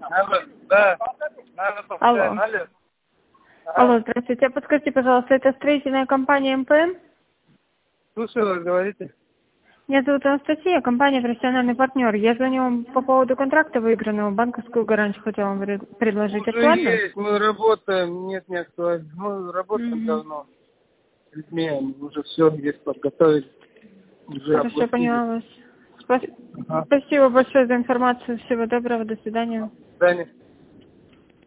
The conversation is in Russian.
Алло, да. Алло. Алло, здравствуйте. А подскажите, пожалуйста, это строительная компания МПМ? Слушаю вас, говорите. Меня зовут Анастасия, компания «Профессиональный партнер». Я звоню вам по поводу контракта выигранного, банковскую гарантию хотела вам предложить. Уже Актуально? есть, мы работаем, нет, не актуально. Мы работаем Мгм. давно с людьми, уже все есть подготовили, уже Хорошо, оплатили. поняла вас. Ага. Спасибо большое за информацию. Всего доброго, до свидания. До свидания.